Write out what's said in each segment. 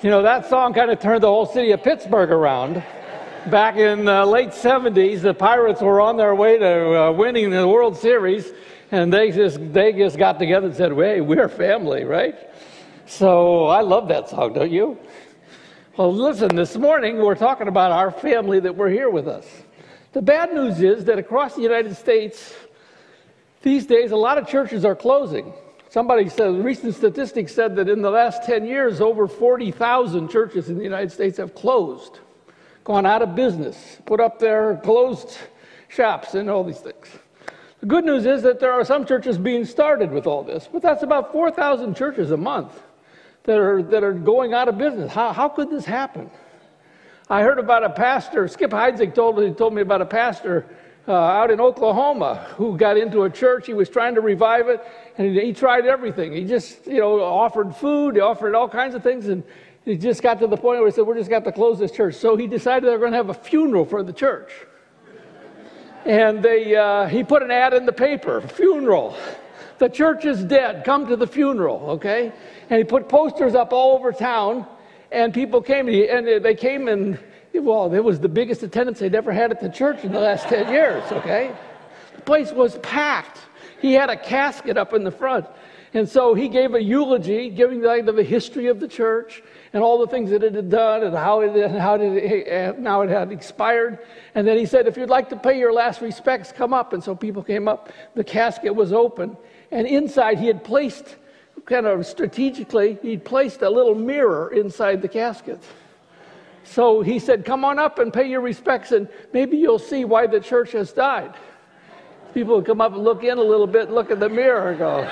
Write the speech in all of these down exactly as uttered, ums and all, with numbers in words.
You know, that song kind of turned the whole city of Pittsburgh around. Back in the late seventies, the Pirates were on their way to uh, winning the World Series, and they just they just got together and said, hey, we're family, right? So I love that song, don't you? Well, listen, this morning we're talking about our family that we're here with us. The bad news is that across the United States, these days, a lot of churches are closing. Somebody said, recent statistics said that in the last ten years, over forty thousand churches in the United States have closed, gone out of business, put up their closed shops and all these things. The good news is that there are some churches being started with all this, but that's about four thousand churches a month that are that are going out of business. How, how could this happen? I heard about a pastor, Skip Heitzig told, he told me about a pastor uh, out in Oklahoma who got into a church. He was trying to revive it, and he, he tried everything. He just, you know, offered food, he offered all kinds of things, and he just got to the point where he said, we're just got to close this church. So he decided they're going to have a funeral for the church. And they uh, he put an ad in the paper, funeral. The church is dead, come to the funeral, okay? And he put posters up all over town, and people came, and they came and, well, it was the biggest attendance they'd ever had at the church in the last ten years, okay? The place was packed. He had a casket up in the front. And so he gave a eulogy, giving like the history of the church and all the things that it had done and how it how did it, now it had expired. And then he said, if you'd like to pay your last respects, come up. And so people came up. The casket was open. And inside he had placed, kind of strategically, he'd placed a little mirror inside the casket. So he said, come on up and pay your respects, and maybe you'll see why the church has died. People would come up and look in a little bit, look at the mirror and go,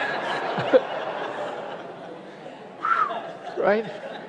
right?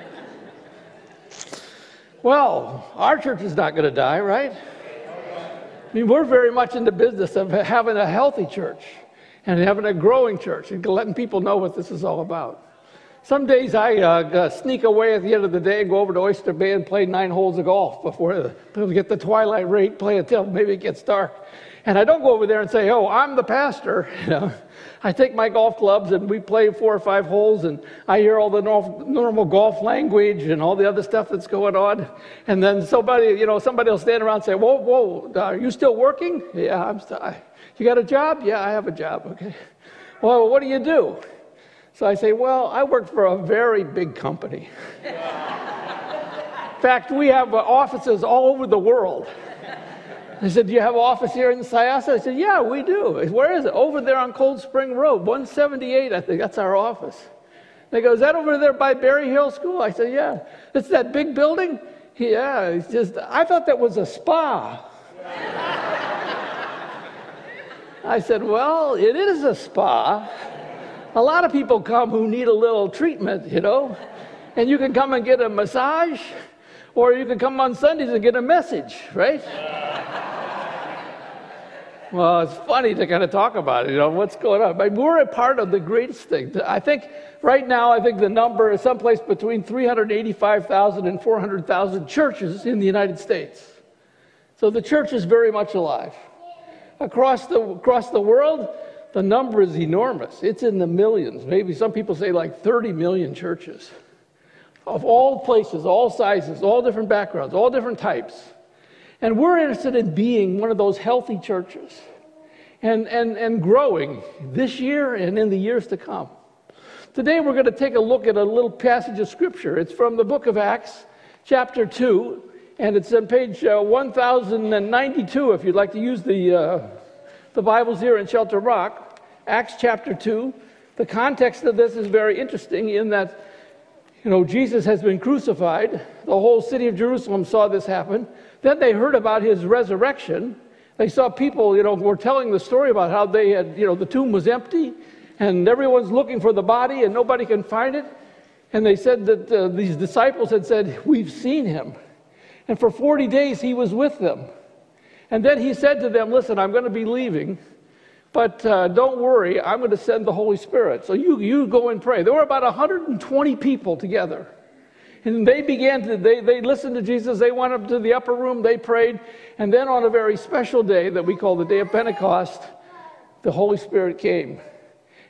Well, our church is not going to die, right? I mean, we're very much in the business of having a healthy church and having a growing church and letting people know what this is all about. Some days I uh, sneak away at the end of the day and go over to Oyster Bay and play nine holes of golf before we get the twilight rate, play until maybe it gets dark. And I don't go over there and say, oh, I'm the pastor. You know, I take my golf clubs and we play four or five holes, and I hear all the normal, normal golf language and all the other stuff that's going on. And then somebody, you know, somebody will stand around and say, whoa, whoa, are you still working? Yeah, I'm still. You got a job? Yeah, I have a job. Okay. Well, what do you do? So I say, well, I work for a very big company. In fact, we have offices all over the world. I said, do you have an office here in Syosset? I said, yeah, we do. Where is it? Over there on Cold Spring Road, one seventy-eight, I think. That's our office. They go, is that over there by Berry Hill School? I said, yeah. It's that big building? Yeah, it's just, I thought that was a spa. I said, well, it is a spa. A lot of people come who need a little treatment, you know. And you can come and get a massage, or you can come on Sundays and get a message, right? Well, it's funny to kind of talk about it, you know, what's going on. But we're a part of the greatest thing. I think right now, I think the number is someplace between three hundred eighty-five thousand and four hundred thousand churches in the United States. So the church is very much alive. Across the, across the world, the number is enormous. It's in the millions. Maybe some people say like thirty million churches of all places, all sizes, all different backgrounds, all different types. And we're interested in being one of those healthy churches and, and, and growing this year and in the years to come. Today we're going to take a look at a little passage of Scripture. It's from the book of Acts, chapter two, and it's on page uh, one thousand ninety-two if you'd like to use the, uh, the Bibles here in Shelter Rock. Acts chapter two. The context of this is very interesting in that, you know, Jesus has been crucified. The whole city of Jerusalem saw this happen. Then they heard about his resurrection. They saw people, you know, were telling the story about how they had, you know, the tomb was empty and everyone's looking for the body and nobody can find it. And they said that uh, these disciples had said, we've seen him. And for forty days he was with them. And then he said to them, listen, I'm going to be leaving, but uh, don't worry, I'm going to send the Holy Spirit. So you, you go and pray. There were about one hundred twenty people together. And they began to, they, they listened to Jesus. They went up to the upper room. They prayed. And then on a very special day that we call the day of Pentecost, the Holy Spirit came.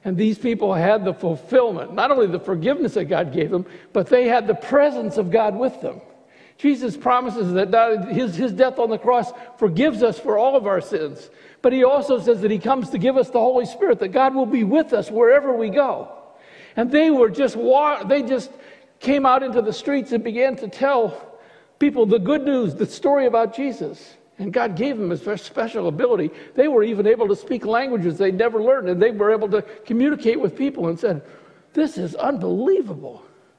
And these people had the fulfillment, not only the forgiveness that God gave them, but they had the presence of God with them. Jesus promises that his, his death on the cross forgives us for all of our sins. But he also says that he comes to give us the Holy Spirit, that God will be with us wherever we go. And they were just, they just came out into the streets and began to tell people the good news, the story about Jesus. And God gave them a special ability. They were even able to speak languages they'd never learned, and they were able to communicate with people and said, this is unbelievable.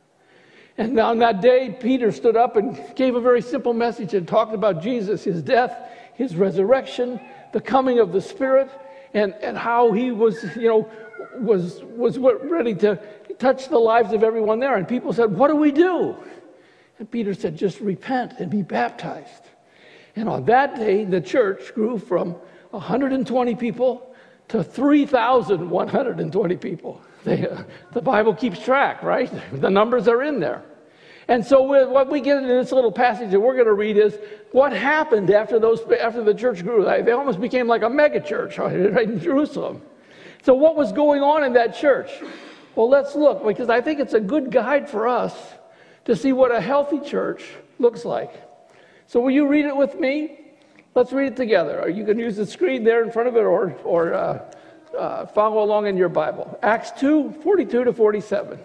And on that day, Peter stood up and gave a very simple message and talked about Jesus, his death, his resurrection, the coming of the Spirit, and, and how he was, you know, was, was ready to touch the lives of everyone there. And people said, what do we do? And Peter said, just repent and be baptized. And on that day, the church grew from one hundred twenty people to three thousand one hundred twenty people. They, uh, the Bible keeps track, right? The numbers are in there. And so what we get in this little passage that we're going to read is what happened after those after the church grew. They almost became like a mega church right in Jerusalem. So what was going on in that church? Well, let's look, because I think it's a good guide for us to see what a healthy church looks like. So will you read it with me? Let's read it together. Or you can use the screen there in front of it, or, or uh, uh, follow along in your Bible. Acts two, forty-two to forty-seven.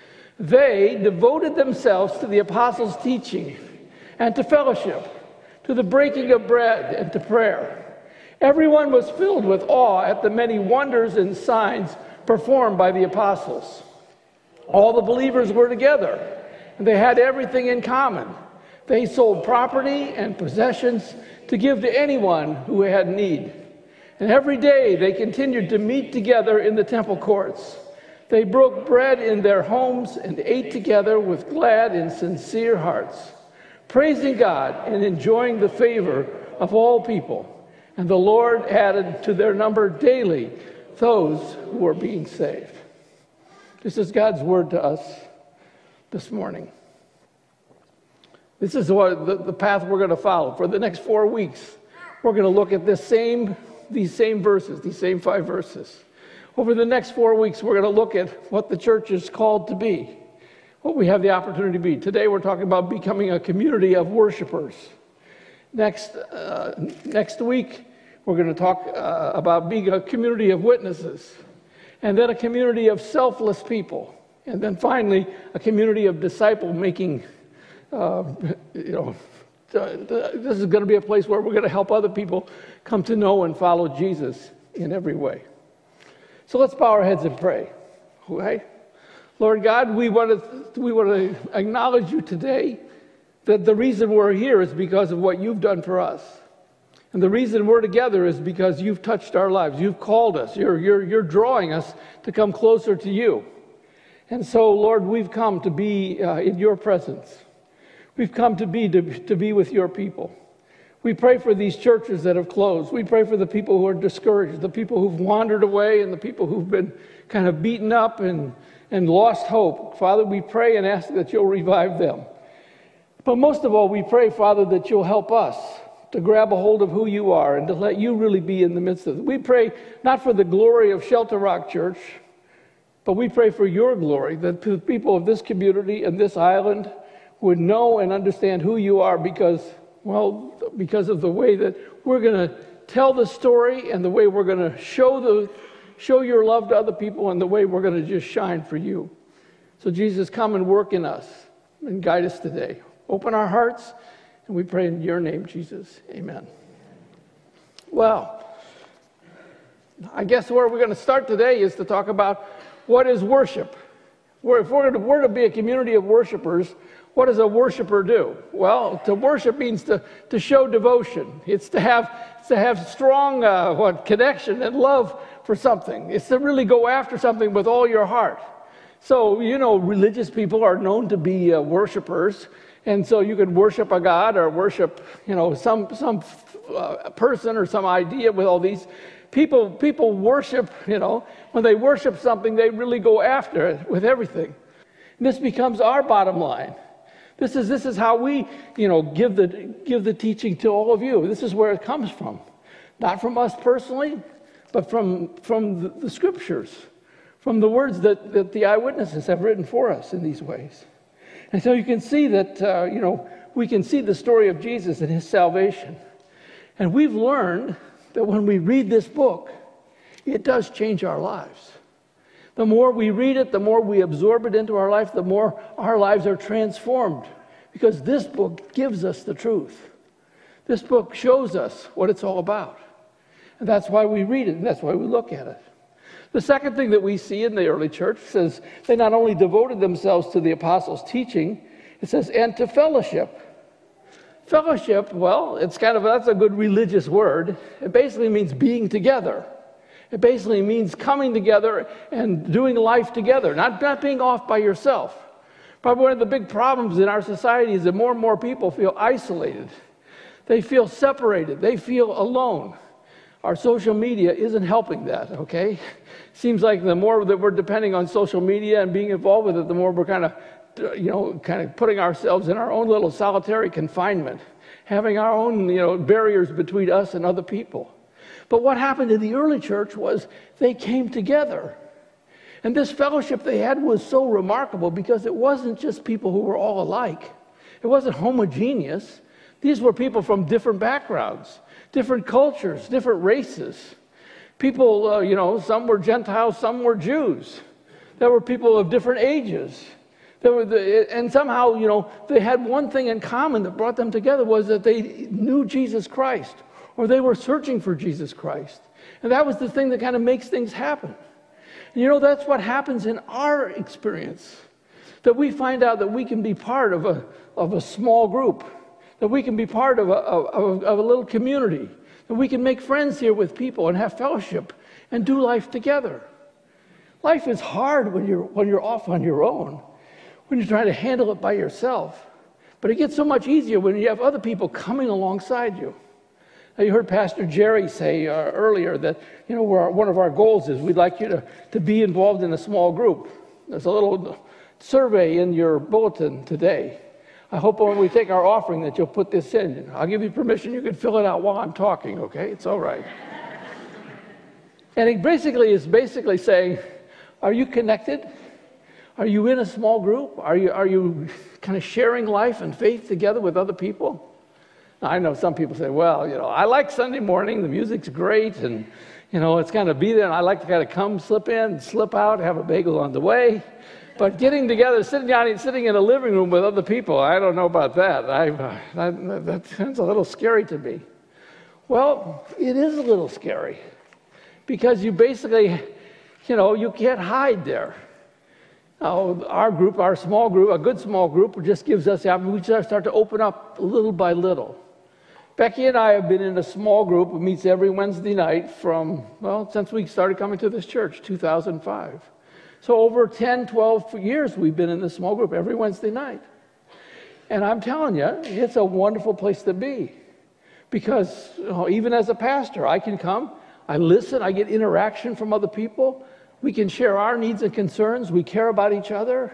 They devoted themselves to the apostles' teaching and to fellowship, to the breaking of bread and to prayer. Everyone was filled with awe at the many wonders and signs performed by the apostles. All the believers were together, and they had everything in common. They sold property and possessions to give to anyone who had need. And every day they continued to meet together in the temple courts. They broke bread in their homes and ate together with glad and sincere hearts, praising God and enjoying the favor of all people. And the Lord added to their number daily those who were being saved. This is God's word to us this morning. This is what the, the path we're going to follow. For the next four weeks, we're going to look at this same, these same verses, these same five verses. Over the next four weeks, we're going to look at what the church is called to be, what we have the opportunity to be. Today, we're talking about becoming a community of worshipers. Next, uh, next week, we're going to talk uh, about being a community of witnesses, and then a community of selfless people, and then finally, a community of disciple-making. Uh, you know, this is going to be a place where we're going to help other people come to know and follow Jesus in every way. So let's bow our heads and pray. Okay? Lord God, we want to we want to acknowledge you today that the reason we're here is because of what you've done for us. And the reason we're together is because you've touched our lives. You've called us. You're, you're, you're drawing us to come closer to you. And so, Lord, we've come to be uh, in your presence. We've come to be to, to be with your people. We pray for these churches that have closed. We pray for the people who are discouraged, the people who've wandered away, and the people who've been kind of beaten up and, and lost hope. Father, we pray and ask that you'll revive them. But most of all, we pray, Father, that you'll help us to grab a hold of who you are and to let you really be in the midst of it. We pray not for the glory of Shelter Rock Church, but we pray for your glory, that the people of this community and this island would know and understand who you are because, well, because of the way that we're going to tell the story and the way we're going to show the show your love to other people and the way we're going to just shine for you. So Jesus, come and work in us and guide us today. Open our hearts, and we pray in your name, Jesus. Amen. Well, I guess where we're going to start today is to talk about what is worship. If we're to, we're to be a community of worshipers, what does a worshiper do? Well, to worship means to, to show devotion. It's to have, it's to have strong uh, what, connection and love for something. It's to really go after something with all your heart. So, you know, religious people are known to be uh, worshipers. And so you can worship a god or worship, you know, some some uh, person or some idea with all these. People, people worship, you know, when they worship something, they really go after it with everything. And this becomes our bottom line. This is this is how we, you know, give the give the teaching to all of you. This is where it comes from, not from us personally, but from from the, the scriptures, from the words that, that the eyewitnesses have written for us in these ways. And so you can see that, uh, you know, we can see the story of Jesus and his salvation. And we've learned that when we read this book, it does change our lives. The more we read it, the more we absorb it into our life, the more our lives are transformed. Because this book gives us the truth. This book shows us what it's all about. And that's why we read it, and that's why we look at it. The second thing that we see in the early church says they not only devoted themselves to the apostles' teaching, it says, and to fellowship. Fellowship, well, it's kind of, that's a good religious word. It basically means being together. It basically means coming together and doing life together, not, not being off by yourself. Probably one of the big problems in our society is that more and more people feel isolated. They feel separated. They feel alone. Our social media isn't helping that, okay? Seems like the more that we're depending on social media and being involved with it, the more we're kind of, you know, kind of putting ourselves in our own little solitary confinement, having our own, you know, barriers between us and other people. But what happened in the early church was they came together. And this fellowship they had was so remarkable because it wasn't just people who were all alike. It wasn't homogeneous. These were people from different backgrounds, different cultures, different races. People, uh, you know, some were Gentiles, some were Jews. There were people of different ages. There were the, and somehow, you know, they had one thing in common that brought them together was that they knew Jesus Christ, or they were searching for Jesus Christ. And that was the thing that kind of makes things happen. And you know, that's what happens in our experience, that we find out that we can be part of a, of a small group, that we can be part of a, of, of a little community, that we can make friends here with people and have fellowship and do life together. Life is hard when you're, when you're off on your own, when you're trying to handle it by yourself. But it gets so much easier when you have other people coming alongside you. Now, you heard Pastor Jerry say uh, earlier that, you know, where one of our goals is we'd like you to, to be involved in a small group. There's a little survey in your bulletin today. I hope when we take our offering that you'll put this in. I'll give you permission. You can fill it out while I'm talking, okay? It's all right. And it basically is basically saying, are you connected? Are you in a small group? Are you, are you kind of sharing life and faith together with other people? Now, I know some people say, well, you know, I like Sunday morning. The music's great, and, you know, it's kind of be there. And I like to kind of come, slip in, slip out, have a bagel on the way. But getting together, sitting down, sitting in a living room with other people, I don't know about that. I, that, that sounds a little scary to me. Well, it is a little scary because you basically, you know, you can't hide there. Now, our group, our small group, a good small group, just gives us the opportunity. We just start to open up little by little. Becky and I have been in a small group. It meets every Wednesday night from, well, since we started coming to this church, two thousand five. So over ten, twelve years we've been in this small group every Wednesday night. And I'm telling you, it's a wonderful place to be. Because, you know, even as a pastor, I can come, I listen, I get interaction from other people. We can share our needs and concerns. We care about each other.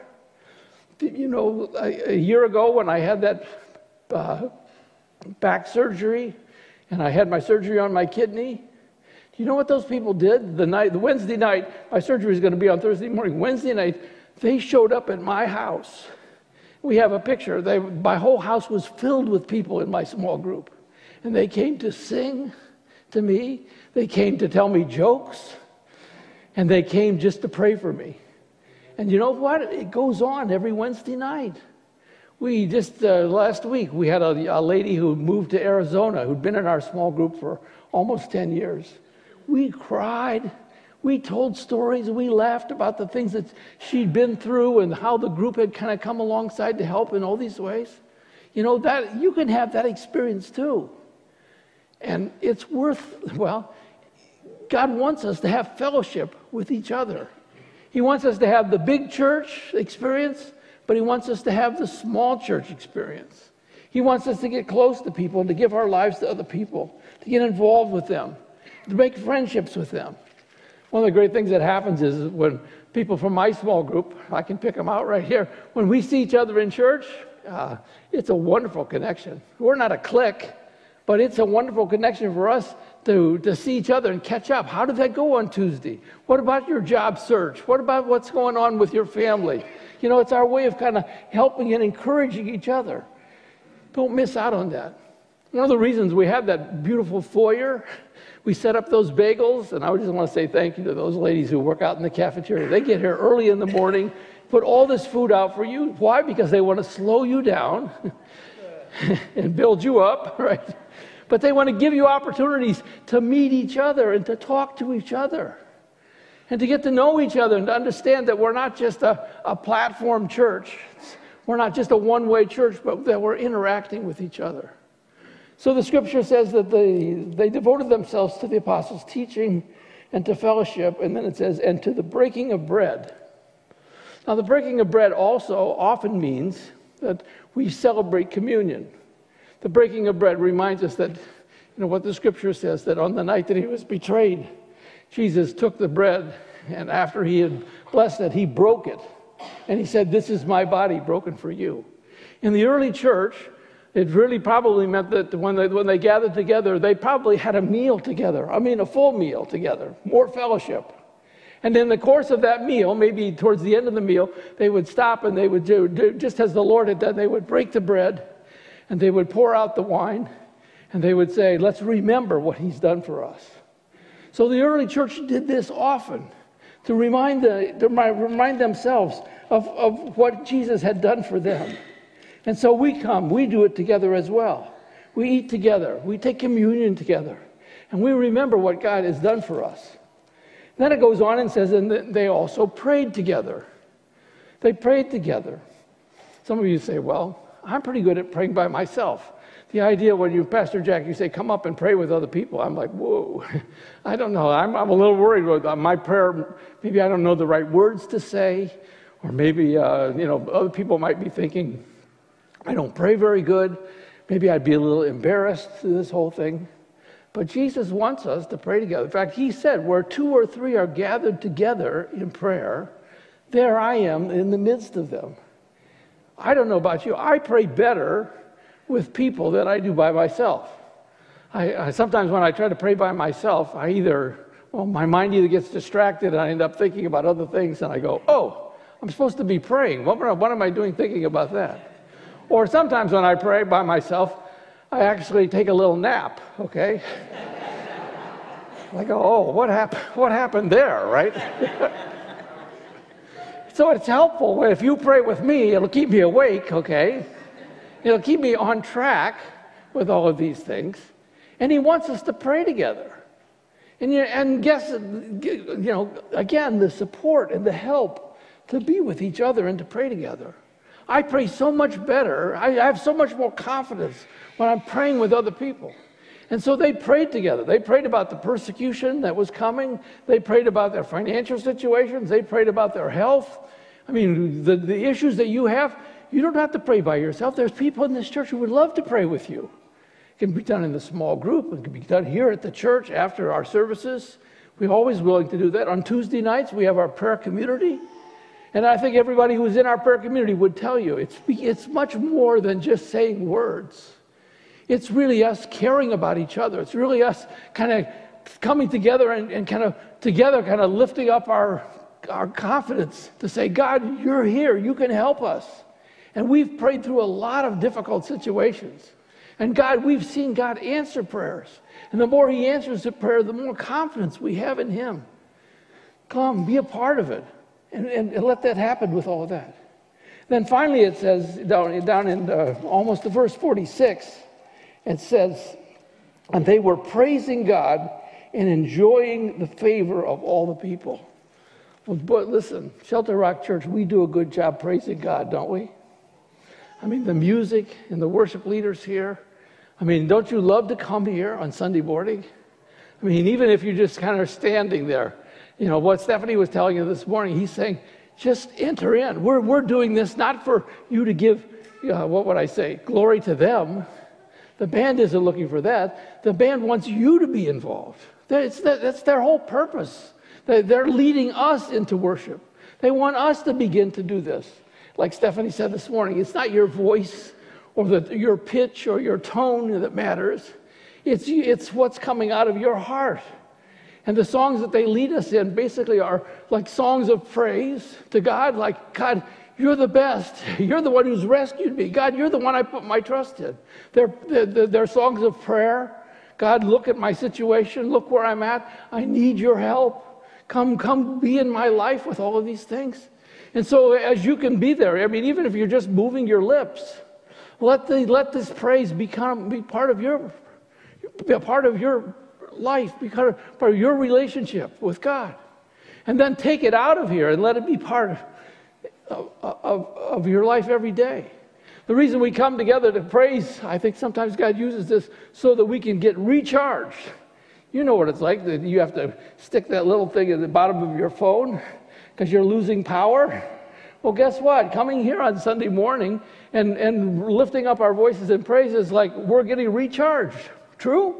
You know, a, a year ago when I had that uh, back surgery, and I had my surgery on my kidney, do you know what those people did? The night, the Wednesday night, my surgery is going to be on Thursday morning. Wednesday night, they showed up at my house. We have a picture. They, my whole house was filled with people in my small group. And they came to sing to me. They came to tell me jokes. And they came just to pray for me. And you know what? It goes on every Wednesday night. We just, uh, last week, we had a, a lady who moved to Arizona who'd been in our small group for almost ten years. We cried. We told stories. We laughed about the things that she'd been through and how the group had kind of come alongside to help in all these ways. You know, that you can have that experience too. And it's worth, well, God wants us to have fellowship with each other. He wants us to have the big church experience, but he wants us to have the small church experience. He wants us to get close to people and to give our lives to other people, to get involved with them, to make friendships with them. One of the great things that happens is when people from my small group, I can pick them out right here, when we see each other in church, uh, it's a wonderful connection. We're not a clique, but it's a wonderful connection for us to, to see each other and catch up. How did that go on Tuesday? What about your job search? What about what's going on with your family? You know, it's our way of kind of helping and encouraging each other. Don't miss out on that. One of the reasons we have that beautiful foyer, we set up those bagels, and I just want to say thank you to those ladies who work out in the cafeteria. They get here early in the morning, put all this food out for you. Why? Because they want to slow you down and build you up, right? But they want to give you opportunities to meet each other and to talk to each other and to get to know each other and to understand that we're not just a, a platform church. We're not just a one-way church, but that we're interacting with each other. So the scripture says that they, they devoted themselves to the apostles' teaching and to fellowship, and then it says, and to the breaking of bread. Now, the breaking of bread also often means that we celebrate communion. The breaking of bread reminds us that, you know, what the scripture says, that on the night that he was betrayed, Jesus took the bread, and after he had blessed it, he broke it. And he said, this is my body broken for you. In the early church, it really probably meant that when they, when they gathered together, they probably had a meal together. I mean, a full meal together, more fellowship. And in the course of that meal, maybe towards the end of the meal, they would stop and they would do, do just as the Lord had done, they would break the bread and they would pour out the wine and they would say, let's remember what he's done for us. So the early church did this often to remind, the, to remind themselves of, of what Jesus had done for them. And so we come, we do it together as well. We eat together, we take communion together, and we remember what God has done for us. Then it goes on and says, and they also prayed together. They prayed together. Some of you say, well, I'm pretty good at praying by myself. The idea when you, Pastor Jack, you say, come up and pray with other people. I'm like, whoa, I don't know. I'm, I'm a little worried about my prayer. Maybe I don't know the right words to say, or maybe, uh, you know, other people might be thinking, I don't pray very good. Maybe I'd be a little embarrassed through this whole thing. But Jesus wants us to pray together. In fact, he said, where two or three are gathered together in prayer, there I am in the midst of them. I don't know about you. I pray better with people than I do by myself. I, I sometimes when I try to pray by myself, I either, well, my mind either gets distracted and I end up thinking about other things and I go, oh, I'm supposed to be praying. What, what am I doing thinking about that? Or sometimes when I pray by myself, I actually take a little nap, okay? I go, oh, what happened, what happened there, right? So it's helpful. If you pray with me, it'll keep me awake, okay? It'll keep me on track with all of these things. And he wants us to pray together. And, you, and guess, you know, again, the support and the help to be with each other and to pray together. I pray so much better. I have so much more confidence when I'm praying with other people. And so they prayed together. They prayed about the persecution that was coming. They prayed about their financial situations. They prayed about their health. I mean, the, the issues that you have, you don't have to pray by yourself. There's people in this church who would love to pray with you. It can be done in the small group. It can be done here at the church after our services. We're always willing to do that. On Tuesday nights, we have our prayer community. And I think everybody who's in our prayer community would tell you, it's, it's much more than just saying words. It's really us caring about each other. It's really us kind of coming together and, and kind of together kind of lifting up our, our confidence to say, God, you're here. You can help us. And we've prayed through a lot of difficult situations. And God, we've seen God answer prayers. And the more he answers the prayer, the more confidence we have in him. Come, be a part of it. And, and, and let that happen with all of that. Then finally it says, down, down in uh, almost to verse forty-six, it says, and they were praising God and enjoying the favor of all the people. Well, but listen, Shelter Rock Church, we do a good job praising God, don't we? I mean, the music and the worship leaders here. I mean, don't you love to come here on Sunday morning? I mean, even if you're just kind of standing there. You know, what Stephanie was telling you this morning, he's saying, just enter in. We're, we're doing this not for you to give, uh, what would I say, glory to them. The band isn't looking for that. The band wants you to be involved. That's, that's their whole purpose. They're leading us into worship. They want us to begin to do this. Like Stephanie said this morning, it's not your voice or the, your pitch or your tone that matters. It's, it's what's coming out of your heart. And the songs that they lead us in basically are like songs of praise to God, like, God, you're the best. You're the one who's rescued me. God, you're the one I put my trust in. They're, they're, they're songs of prayer. God, look at my situation. Look where I'm at. I need your help. Come, come be in my life with all of these things. And so as you can be there, I mean, even if you're just moving your lips, let the let this praise become be part of your be a part of your life, become part of your relationship with God. And then take it out of here and let it be part of, of, of your life every day. The reason we come together to praise, I think sometimes God uses this so that we can get recharged. You know what it's like, that you have to stick that little thing at the bottom of your phone because you're losing power. Well, guess what? Coming here on Sunday morning and, and lifting up our voices in praise is like we're getting recharged. True?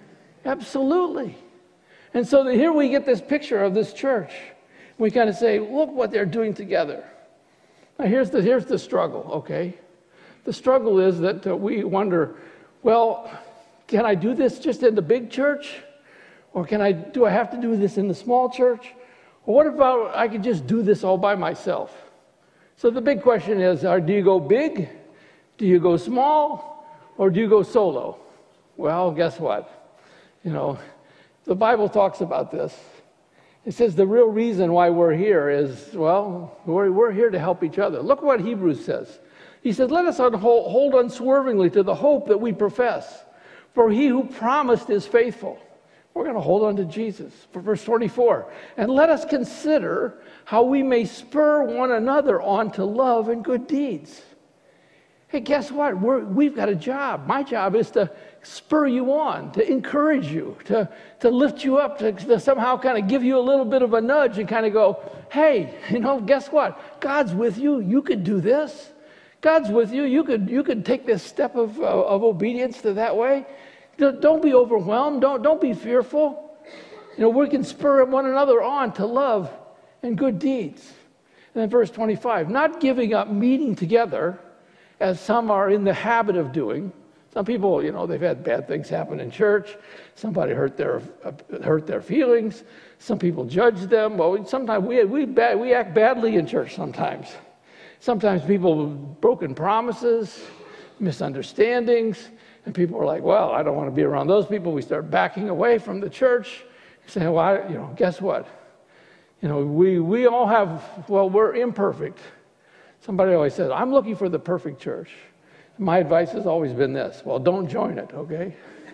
Absolutely. And so the, here we get this picture of this church. We kind of say, look what they're doing together. Now here's the, here's the struggle, okay? The struggle is that uh, we wonder, well, can I do this just in the big church? Or can I, do I have to do this in the small church? Or what about I could just do this all by myself? So the big question is, are, do you go big? Do you go small? Or do you go solo? Well, guess what? You know, the Bible talks about this. It says the real reason why we're here is, well, we're, we're here to help each other. Look what Hebrews says. He said, let us hold unswervingly to the hope that we profess. For he who promised is faithful. We're going to hold on to Jesus. For verse twenty-four, and let us consider how we may spur one another on to love and good deeds. Hey, guess what? We're, we've got a job. My job is to spur you on, to encourage you, to, to lift you up, to, to somehow kind of give you a little bit of a nudge and kind of go, hey, you know, guess what? God's with you. You could do this. God's with you. You could you could take this step of, uh, of obedience to that way. Don't be overwhelmed. Don't, don't be fearful. You know, we can spur one another on to love and good deeds. And then verse twenty-five, not giving up meeting together as some are in the habit of doing. Some people, you know, they've had bad things happen in church. Somebody hurt their uh, hurt their feelings. Some people judge them. Well, sometimes we we bad, we act badly in church sometimes. Sometimes people have broken promises, misunderstandings. And people are like, well, I don't want to be around those people. We start backing away from the church, saying, well, I, you know, guess what? You know, we, we all have, well, we're imperfect. Somebody always says, I'm looking for the perfect church. My advice has always been this, well, don't join it, okay?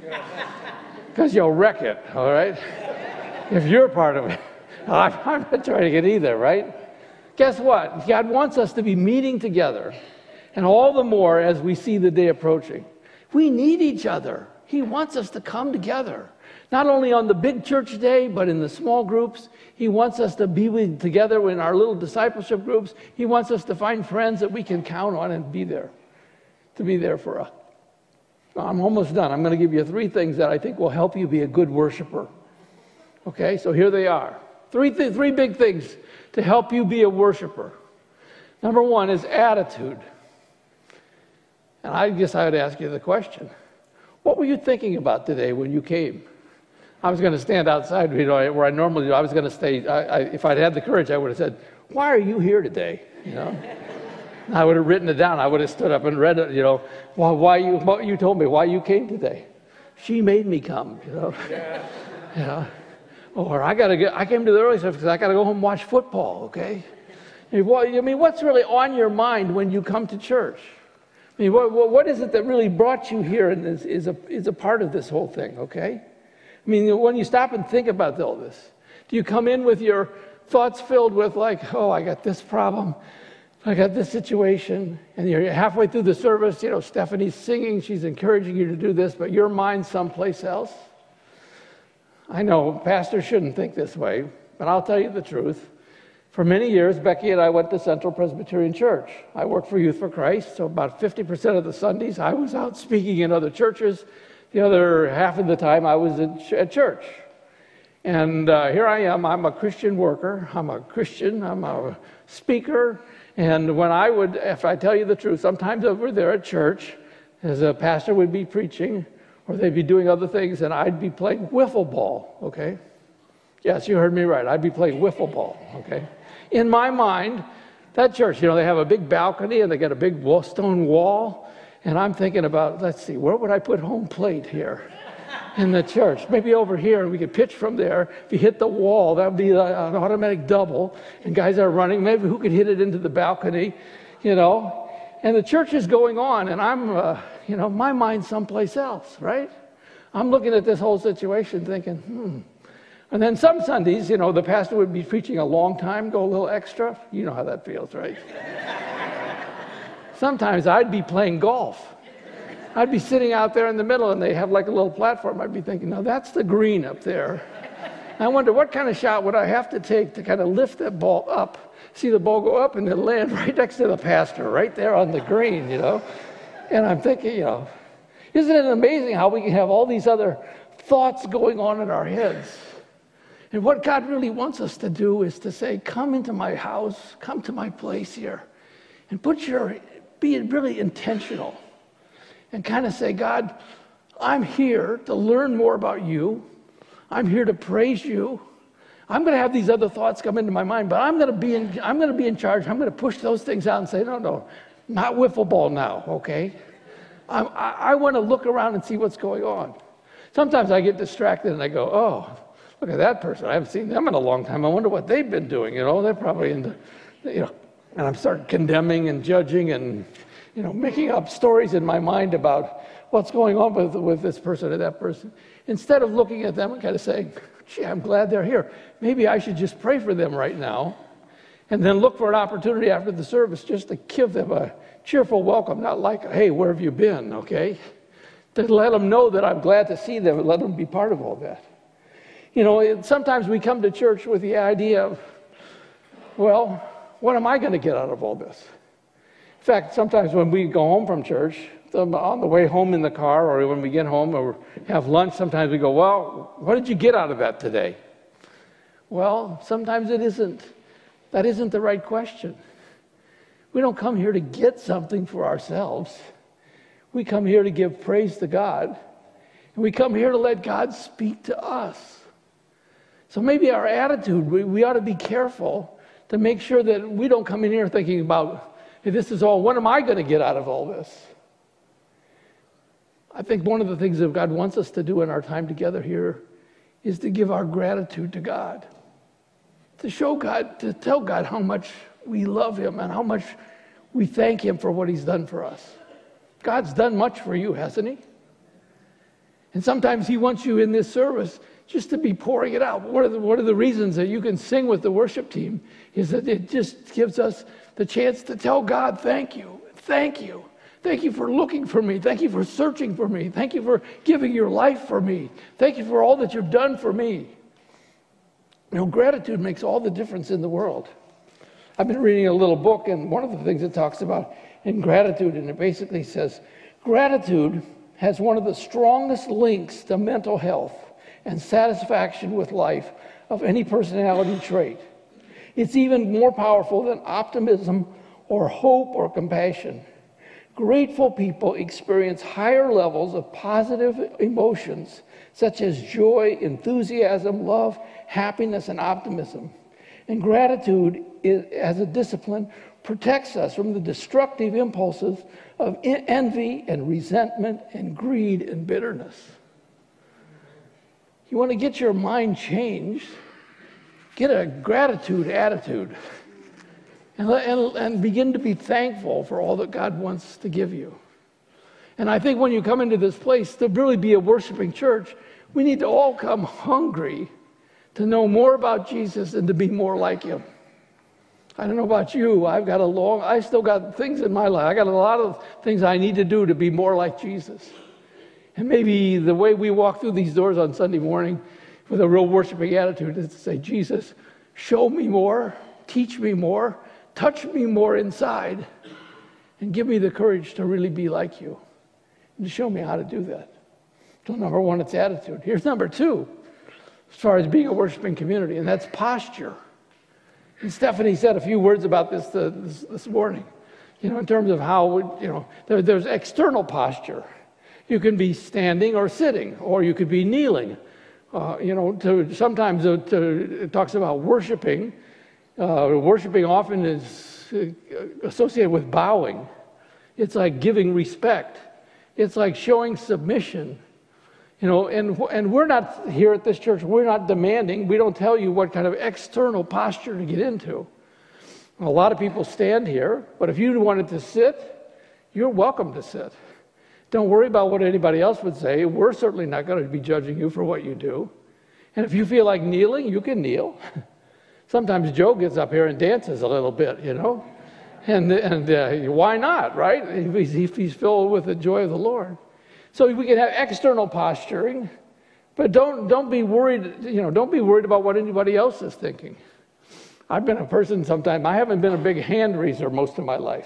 Because you'll wreck it, all right? If you're part of it. I'm, I'm not trying to get either, right? Guess what? God wants us to be meeting together, and all the more as we see the day approaching. We need each other. He wants us to come together, not only on the big church day, but in the small groups. He wants us to be with, together in our little discipleship groups. He wants us to find friends that we can count on and be there, to be there for us. I'm almost done. I'm going to give you three things that I think will help you be a good worshiper. Okay, so here they are. Three, th- three big things to help you be a worshiper. Number one is attitude. And I guess I would ask you the question, what were you thinking about today when you came? I was going to stand outside, you know, where I normally do. I was going to stay. I, I, if I'd had the courage, I would have said, why are you here today? You know, I would have written it down. I would have stood up and read it, you know, why, why you, what you told me, why you came today. She made me come, you know. Yeah. You know, or I got to get, I came to the early stuff because I got to go home and watch football, okay? I mean, what's really on your mind when you come to church? I mean, what, what is it that really brought you here and is, is, a, is a part of this whole thing, okay? I mean, when you stop and think about all this, do you come in with your thoughts filled with like, oh, I got this problem, I got this situation, and you're halfway through the service, you know, Stephanie's singing, she's encouraging you to do this, but your mind's someplace else? I know pastors shouldn't think this way, but I'll tell you the truth. For many years, Becky and I went to Central Presbyterian Church. I worked for Youth for Christ, so about fifty percent of the Sundays I was out speaking in other churches. The other half of the time I was in ch- at church. And uh, here I am, I'm a Christian worker, I'm a Christian, I'm a speaker. And when I would, if I tell you the truth, sometimes over there at church, as a pastor would be preaching, or they'd be doing other things, and I'd be playing wiffle ball, okay? Yes, you heard me right. I'd be playing wiffle ball, okay? In my mind, that church, you know, they have a big balcony, and they got a big stone wall, and I'm thinking about, let's see, where would I put home plate here in the church? Maybe over here, and we could pitch from there. If you hit the wall, that would be an automatic double, and guys are running. Maybe who could hit it into the balcony, you know? And the church is going on, and I'm, uh, you know, my mind's someplace else, right? I'm looking at this whole situation thinking, hmm. And then some Sundays, you know, the pastor would be preaching a long time, go a little extra. You know how that feels, right? Sometimes I'd be playing golf. I'd be sitting out there in the middle, and they have like a little platform. I'd be thinking, now that's the green up there. I wonder what kind of shot would I have to take to kind of lift that ball up, see the ball go up and then land right next to the pastor, right there on the green, you know? And I'm thinking, you know, isn't it amazing how we can have all these other thoughts going on in our heads? And what God really wants us to do is to say, come into my house, come to my place here, and put your, be really intentional, and kind of say, God, I'm here to learn more about you. I'm here to praise you. I'm going to have these other thoughts come into my mind, but I'm going to be in, I'm going to be in charge. I'm going to push those things out and say, no, no, not wiffle ball now, okay? I'm, I, I want to look around and see what's going on. Sometimes I get distracted and I go, oh, look at that person. I haven't seen them in a long time. I wonder what they've been doing. You know, they're probably in the, you know, and I'm starting condemning and judging and, you know, making up stories in my mind about what's going on with, with this person or that person. Instead of looking at them and kind of saying, gee, I'm glad they're here. Maybe I should just pray for them right now and then look for an opportunity after the service just to give them a cheerful welcome, not like, hey, where have you been, okay? To let them know that I'm glad to see them and let them be part of all that. You know, sometimes we come to church with the idea of, well, what am I going to get out of all this? In fact, sometimes when we go home from church, on the way home in the car or when we get home or have lunch, sometimes we go, well, what did you get out of that today? Well, sometimes it isn't. That isn't the right question. We don't come here to get something for ourselves. We come here to give praise to God. And we come here to let God speak to us. So maybe our attitude, we, we ought to be careful to make sure that we don't come in here thinking about, hey, this is all, what am I going to get out of all this? I think one of the things that God wants us to do in our time together here is to give our gratitude to God. To show God, to tell God how much we love him and how much we thank him for what he's done for us. God's done much for you, hasn't he? And sometimes he wants you in this service just to be pouring it out. One of the, one of the reasons that you can sing with the worship team is that it just gives us the chance to tell God, thank you, thank you. Thank you for looking for me. Thank you for searching for me. Thank you for giving your life for me. Thank you for all that you've done for me. You know, gratitude makes all the difference in the world. I've been reading a little book, and one of the things it talks about in gratitude, and it basically says, gratitude has one of the strongest links to mental health and satisfaction with life of any personality trait. It's even more powerful than optimism or hope or compassion. Grateful people experience higher levels of positive emotions such as joy, enthusiasm, love, happiness, and optimism. And gratitude is, as a discipline protects us from the destructive impulses of envy and resentment and greed and bitterness. You want to get your mind changed, get a gratitude attitude. And, and, and begin to be thankful for all that God wants to give you. And I think when you come into this place to really be a worshiping church, we need to all come hungry to know more about Jesus and to be more like him. I don't know about you. I've got a long, I still got things in my life. I got a lot of things I need to do to be more like Jesus. And maybe the way we walk through these doors on Sunday morning with a real worshiping attitude is to say, Jesus, show me more, teach me more, touch me more inside, and give me the courage to really be like you, and to show me how to do that. So number one, it's attitude. Here's number two, as far as being a worshiping community, and that's posture. And Stephanie said a few words about this uh, this, this morning, you know, in terms of how, you know, there, there's external posture. You can be standing or sitting, or you could be kneeling. Uh, you know, to, sometimes it, to, it talks about worshiping. Uh, worshiping often is associated with bowing. It's like giving respect. It's like showing submission. You know, and and we're not here at this church, we're not demanding, we don't tell you what kind of external posture to get into. A lot of people stand here, but if you wanted to sit, you're welcome to sit. Don't worry about what anybody else would say. We're certainly not going to be judging you for what you do. And if you feel like kneeling, you can kneel. Sometimes Joe gets up here and dances a little bit, you know. And and uh, why not, right? If he's, if he's filled with the joy of the Lord. So we can have external posturing, but don't don't be worried, you know, don't be worried about what anybody else is thinking. I've been a person sometimes, I haven't been a big hand raiser most of my life.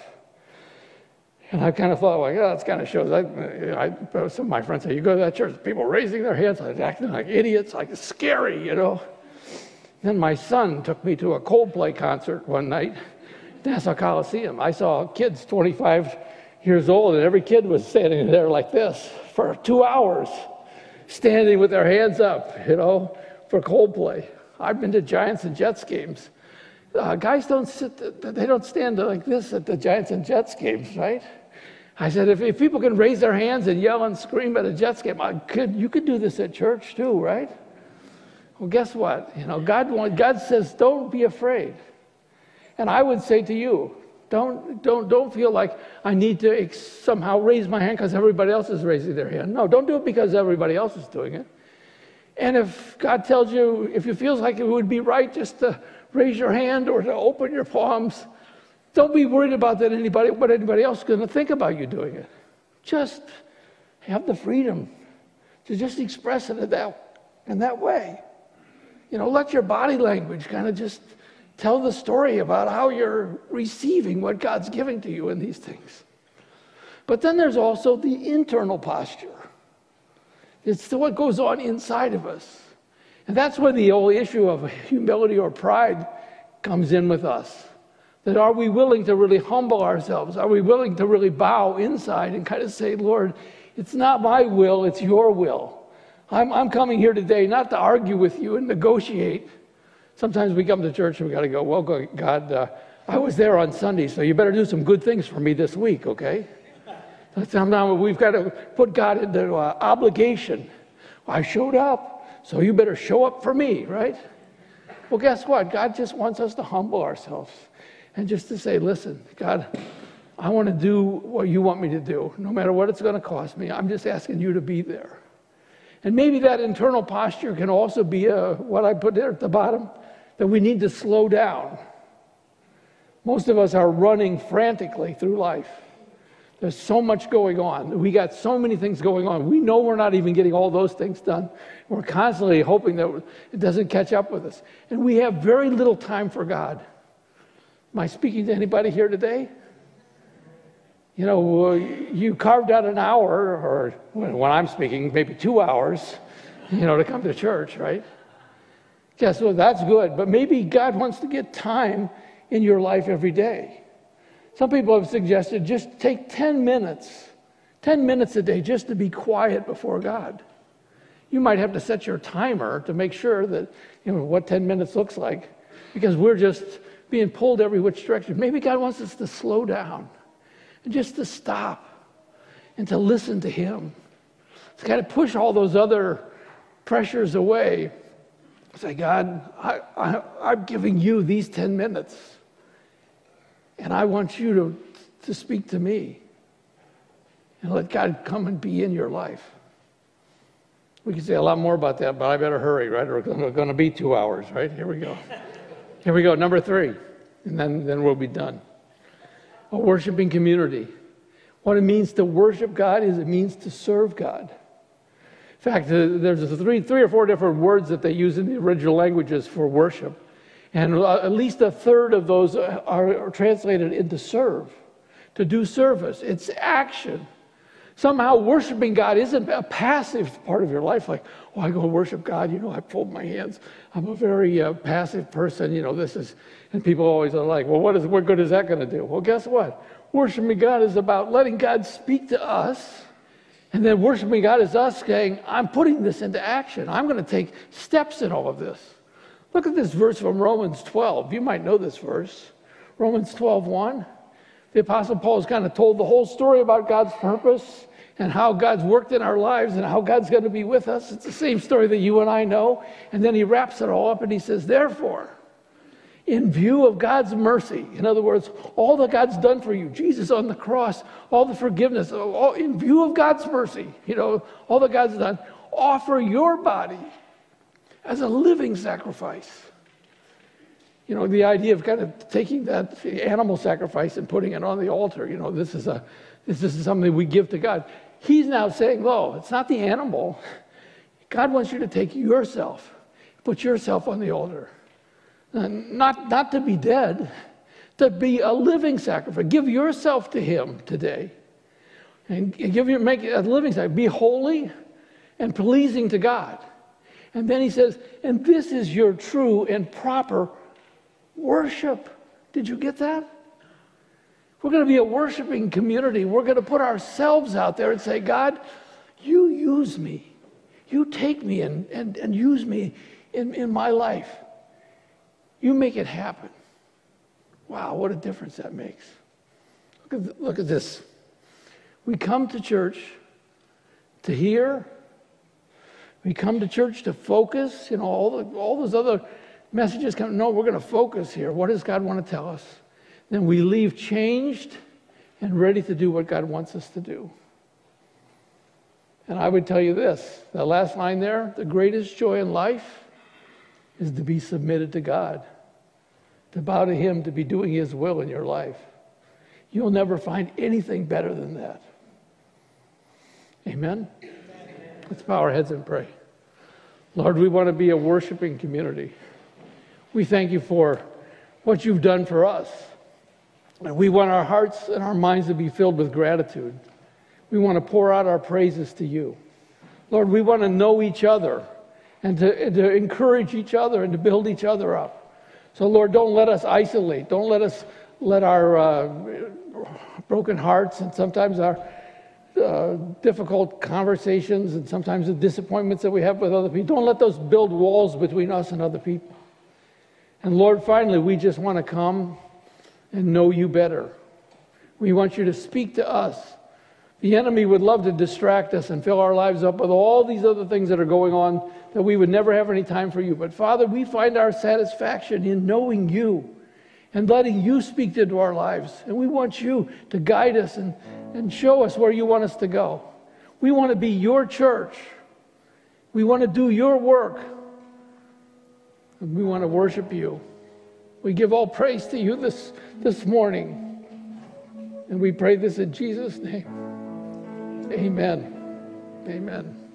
And I kind of thought, like, oh, that kind of shows. I, I, some of my friends say, you go to that church, people raising their hands, like, acting like idiots, like it's scary, you know. Then my son took me to a Coldplay concert one night, Nassau Coliseum. I saw kids twenty-five years old, and every kid was standing there like this for two hours, standing with their hands up, you know, for Coldplay. I've been to Giants and Jets games. Uh, guys don't sit, they don't stand like this at the Giants and Jets games, right? I said, if, if people can raise their hands and yell and scream at a Jets game, I could, you could do this at church too, right? Well, guess what? You know, God, God says, don't be afraid. And I would say to you, don't, don't, don't feel like I need to ex- somehow raise my hand because everybody else is raising their hand. No, don't do it because everybody else is doing it. And if God tells you, if it feels like it would be right just to raise your hand or to open your palms, don't be worried about that anybody, what anybody else is going to think about you doing it. Just have the freedom to just express it in that, in that way. You know, let your body language kind of just tell the story about how you're receiving what God's giving to you in these things. But then there's also the internal posture. It's what goes on inside of us. And that's where the whole issue of humility or pride comes in with us. That are we willing to really humble ourselves? Are we willing to really bow inside and kind of say, Lord, it's not my will, it's your will. I'm, I'm coming here today not to argue with you and negotiate. Sometimes we come to church and we got to go, well, God, uh, I was there on Sunday, so you better do some good things for me this week, okay? Sometimes we've got to put God into uh, obligation. I showed up, so you better show up for me, right? Well, guess what? God just wants us to humble ourselves and just to say, listen, God, I want to do what you want me to do, no matter what it's going to cost me. I'm just asking you to be there. And maybe that internal posture can also be uh, what I put there at the bottom, that we need to slow down. Most of us are running frantically through life. There's so much going on. We got so many things going on. We know we're not even getting all those things done. We're constantly hoping that it doesn't catch up with us. And we have very little time for God. Am I speaking to anybody here today? You know, you carved out an hour, or when I'm speaking, maybe two hours, you know, to come to church, right? Guess what? That's good. But maybe God wants to get time in your life every day. Some people have suggested just take ten minutes, ten minutes a day just to be quiet before God. You might have to set your timer to make sure that, you know, what ten minutes looks like, because we're just being pulled every which direction. Maybe God wants us to slow down and just to stop and to listen to him. To kind of push all those other pressures away. Say, God, I, I, I'm giving you these ten minutes. And I want you to, to speak to me. And let God come and be in your life. We can say a lot more about that, but I better hurry, right? Or we're going to be two hours, right? Here we go. Here we go, number three. And then, then we'll be done. A worshiping community. What it means to worship God is it means to serve God. In fact, there's three, three or four different words that they use in the original languages for worship. And at least a third of those are, are translated into serve, to do service. It's action. Somehow worshiping God isn't a passive part of your life, like, oh, I go worship God, you know, I fold my hands. I'm a very uh, passive person, you know, this is, and people always are like, well, what, is, what good is that going to do? Well, guess what? Worshiping God is about letting God speak to us And then worshiping God is us saying, I'm putting this into action. I'm going to take steps in all of this. Look at this verse from Romans twelve. You might know this verse. Romans twelve one. The Apostle Paul has kind of told the whole story about God's purpose and how God's worked in our lives and how God's going to be with us. It's the same story that you and I know. And then he wraps it all up and he says, therefore, in view of God's mercy, in other words, all that God's done for you, Jesus on the cross, all the forgiveness, all, in view of God's mercy, you know, all that God's done, offer your body as a living sacrifice. You know, the idea of kind of taking that animal sacrifice and putting it on the altar, you know, this is a this is something we give to God. He's now saying, no, it's not the animal. God wants you to take yourself, put yourself on the altar. Not, not to be dead, to be a living sacrifice. Give yourself to him today. And give your, make it a living sacrifice. Be holy and pleasing to God. And then he says, and this is your true and proper worship. Did you get that? We're going to be a worshiping community. We're going to put ourselves out there and say, God, you use me. You take me and, and, and use me in, in my life. You make it happen. Wow, what a difference that makes. Look at, look at this. We come to church to hear. We come to church to focus. You know, all, the, all those other messages come. No, we're going to focus here. What does God want to tell us? Then we leave changed and ready to do what God wants us to do. And I would tell you this, that last line there, the greatest joy in life is to be submitted to God, to bow to him, to be doing his will in your life. You'll never find anything better than that. Amen? Amen. Let's bow our heads and pray. Lord, we want to be a worshiping community. We thank you for what you've done for us. And we want our hearts and our minds to be filled with gratitude. We want to pour out our praises to you. Lord, we want to know each other and to, and to encourage each other and to build each other up. So, Lord, don't let us isolate. Don't let us let our uh, broken hearts and sometimes our uh, difficult conversations and sometimes the disappointments that we have with other people, don't let those build walls between us and other people. And, Lord, finally, we just want to come and know you better. We want you to speak to us. The enemy would love to distract us and fill our lives up with all these other things that are going on that we would never have any time for you. But Father, we find our satisfaction in knowing you and letting you speak into our lives. And we want you to guide us and, and show us where you want us to go. We want to be your church. We want to do your work. And we want to worship you. We give all praise to you this, this morning. And we pray this in Jesus' name. Amen. Amen.